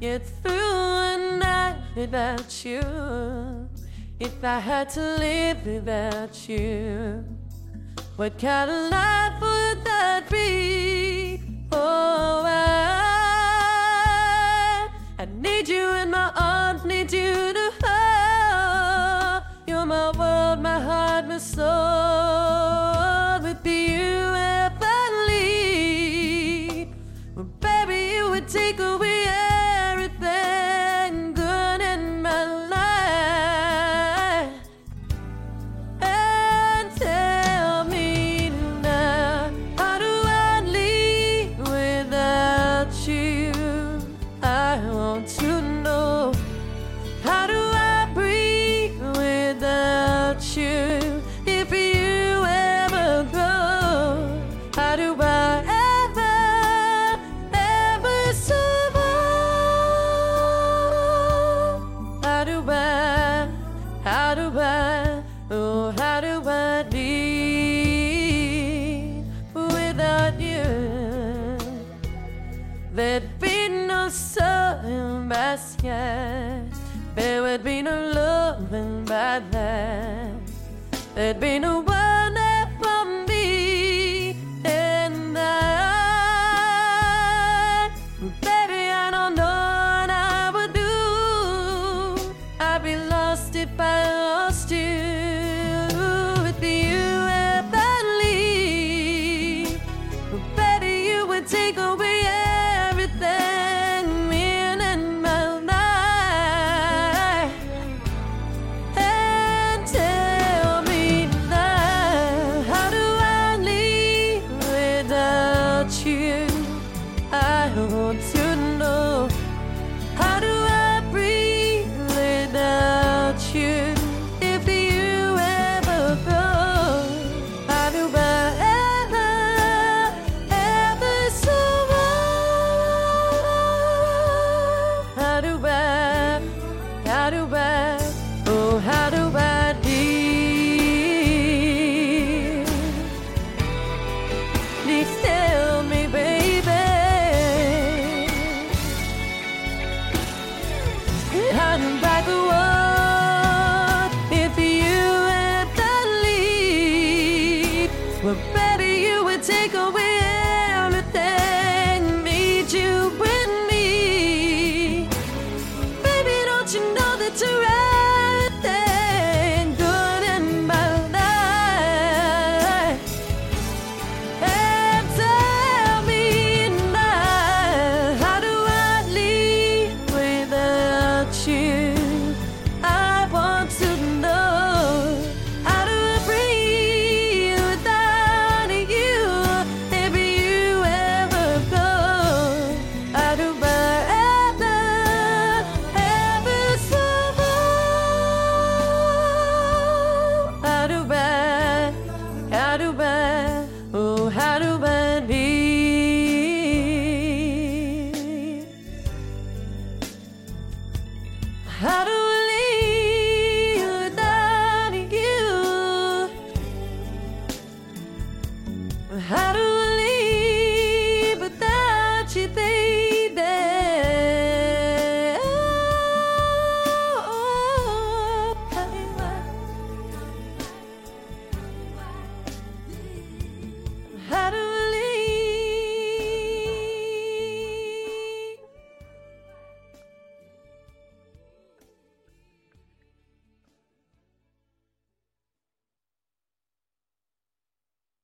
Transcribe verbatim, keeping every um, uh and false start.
get through a night without you. If I had to live without you, what kind of life would that be? Oh, I, I need you in my arms, need you to hold. You're my world, my heart, my soul. With you if I leave, well, baby, you would take away everything good in my life. And tell me now, how do I live without you? I want to know, how do I breathe without you? If you ever go, how do I ever, ever survive? How do I, how do I, oh, how do I live without you? There'd be no sun in my sky, there would be no love in my life, there'd be no one there for me, and I, baby, I don't know what I would do. I'd be lost if I lost you. With you if I leave, baby, you would take away everything in in my life. And tell me now, how do I live without you?